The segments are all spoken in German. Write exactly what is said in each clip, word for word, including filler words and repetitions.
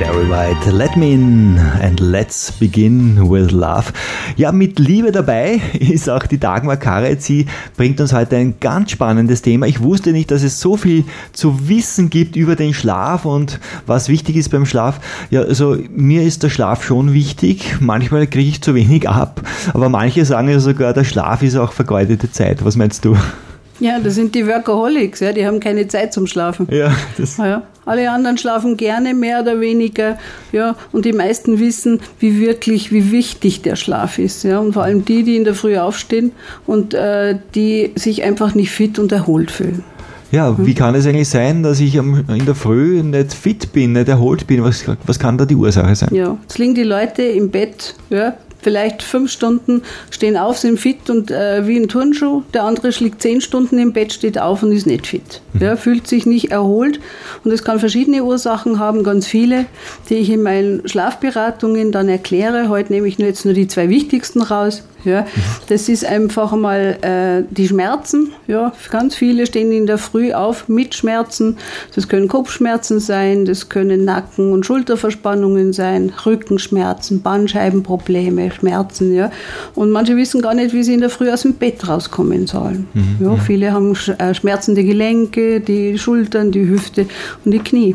Barry White, Let Me In and Let's Begin with Love. Ja, mit Liebe dabei ist auch die Dagmar Karet. Sie bringt uns heute ein ganz spannendes Thema. Ich wusste nicht, dass es so viel zu wissen gibt über den Schlaf und was wichtig ist beim Schlaf. Ja, also mir ist der Schlaf schon wichtig. Manchmal kriege ich zu wenig ab, aber manche sagen ja sogar, der Schlaf ist auch vergeudete Zeit. Was meinst du? Ja, das sind die Workaholics, ja, die haben keine Zeit zum Schlafen. Ja, das ja, alle anderen schlafen gerne, mehr oder weniger, ja, und die meisten wissen, wie wirklich, wie wichtig der Schlaf ist, ja, und vor allem die, die in der Früh aufstehen und äh, die sich einfach nicht fit und erholt fühlen. Ja, wie kann es eigentlich sein, dass ich in der Früh nicht fit bin, nicht erholt bin? Was, was kann da die Ursache sein? Ja, jetzt liegen die Leute im Bett, ja, vielleicht fünf Stunden, stehen auf, sind fit und äh, wie ein Turnschuh. Der andere liegt zehn Stunden im Bett, steht auf und ist nicht fit. Ja, fühlt sich nicht erholt. Und es kann verschiedene Ursachen haben, ganz viele, die ich in meinen Schlafberatungen dann erkläre. Heute nehme ich nur jetzt nur die zwei wichtigsten raus. Ja, das ist einfach mal äh, die Schmerzen. Ja, ganz viele stehen in der Früh auf mit Schmerzen. Das können Kopfschmerzen sein, das können Nacken- und Schulterverspannungen sein, Rückenschmerzen, Bandscheibenprobleme, Schmerzen. Ja. Und manche wissen gar nicht, wie sie in der Früh aus dem Bett rauskommen sollen. Mhm. Ja, viele haben äh, schmerzende Gelenke, die Schultern, die Hüfte und die Knie.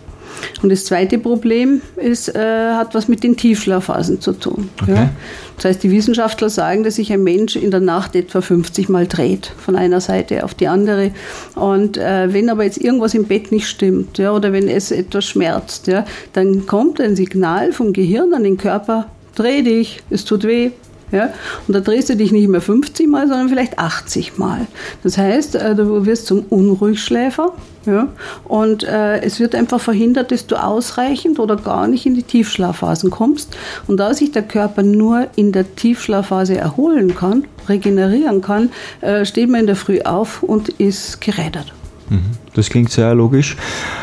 Und das zweite Problem ist, äh, hat was mit den Tiefschlafphasen zu tun. Okay. Ja? Das heißt, die Wissenschaftler sagen, dass sich ein Mensch in der Nacht etwa fünfzig Mal dreht, von einer Seite auf die andere. Und äh, wenn aber jetzt irgendwas im Bett nicht stimmt, ja, oder wenn es etwas schmerzt, ja, dann kommt ein Signal vom Gehirn an den Körper, dreh dich, es tut weh. Ja, und da drehst du dich nicht mehr fünfzig Mal, sondern vielleicht achtzig Mal. Das heißt, du wirst zum Unruhigschläfer, ja, und äh, es wird einfach verhindert, dass du ausreichend oder gar nicht in die Tiefschlafphasen kommst. Und da sich der Körper nur in der Tiefschlafphase erholen kann, regenerieren kann, äh, steht man in der Früh auf und ist gerädert. Das klingt sehr logisch.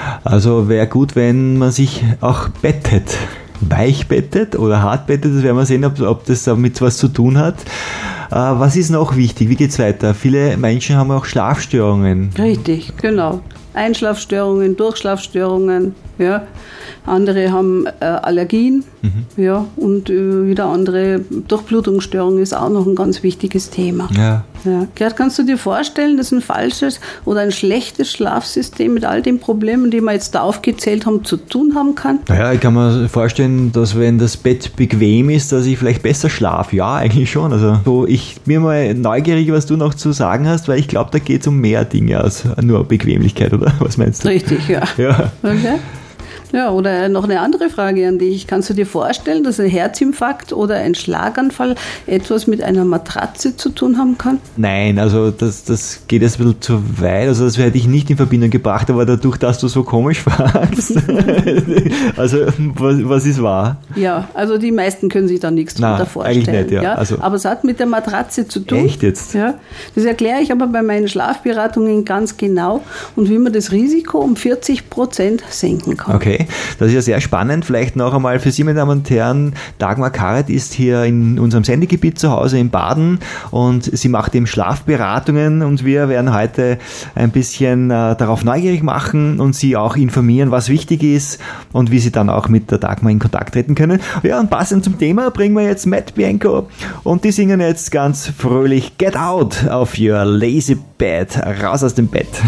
Also wäre gut, wenn man sich auch bettet. Weich bettet oder hart bettet, das werden wir sehen, ob, ob das damit was zu tun hat. Äh, was ist noch wichtig? Wie geht's weiter? Viele Menschen haben auch Schlafstörungen. Richtig, genau. Einschlafstörungen, Durchschlafstörungen, ja. Andere haben äh, Allergien, mhm. ja, und äh, wieder andere Durchblutungsstörungen ist auch noch ein ganz wichtiges Thema. Ja. Ja. Gerd, kannst du dir vorstellen, dass ein falsches oder ein schlechtes Schlafsystem mit all den Problemen, die wir jetzt da aufgezählt haben, zu tun haben kann? Naja, ich kann mir vorstellen, dass wenn das Bett bequem ist, dass ich vielleicht besser schlafe. Ja, eigentlich schon. Also so, ich bin mal neugierig, was du noch zu sagen hast, weil ich glaube, da geht es um mehr Dinge als nur Bequemlichkeit, oder? Was meinst du? Richtig, ja. Ja. Okay. Ja, oder noch eine andere Frage an dich. Kannst du dir vorstellen, dass ein Herzinfarkt oder ein Schlaganfall etwas mit einer Matratze zu tun haben kann? Nein, also das, das geht jetzt ein bisschen zu weit. Also das hätte ich nicht in Verbindung gebracht, aber dadurch, dass du so komisch fragst. Also was, was ist wahr? Ja, also die meisten können sich da nichts drunter vorstellen. Eigentlich nicht, ja. Ja? Also aber es hat mit der Matratze zu tun. Echt jetzt? Ja. Das erkläre ich aber bei meinen Schlafberatungen ganz genau und wie man das Risiko um vierzig Prozent senken kann. Okay. Das ist ja sehr spannend. Vielleicht noch einmal für Sie, meine Damen und Herren, Dagmar Karet ist hier in unserem Sendegebiet zu Hause in Baden und sie macht eben Schlafberatungen und wir werden heute ein bisschen äh, darauf neugierig machen und Sie auch informieren, was wichtig ist und wie Sie dann auch mit der Dagmar in Kontakt treten können. Ja, und passend zum Thema bringen wir jetzt Matt Bianco und die singen jetzt ganz fröhlich Get Out of Your Lazy Bed, raus aus dem Bett.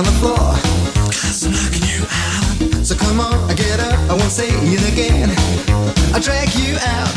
the floor, 'cause I'm knocking you out. So come on, get up, I won't say it again. I'll drag you out.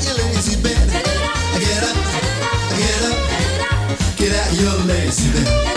Your lazy bed.